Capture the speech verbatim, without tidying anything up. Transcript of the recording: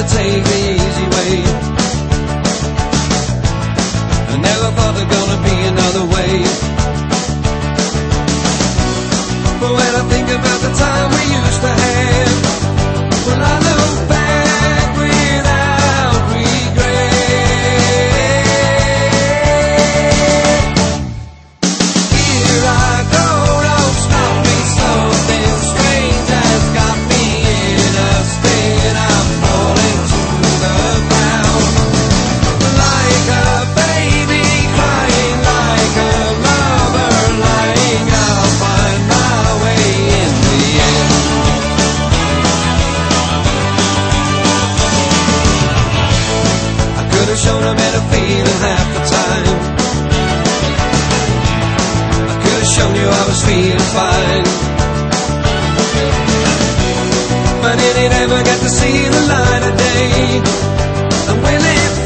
to take the easy way. I never thought there'd gonna be another way. But when I think about the time we used to have, well, I look back without regret. Here I go, don't stop me, something strange has got me in a state. I'm falling to the ground like a baby crying, like a lover lying. I'll find my way in the end. I could have shown a better feeling half the time. I could have shown you I was feeling fine, but it ain't ever got to see the light of day. And will it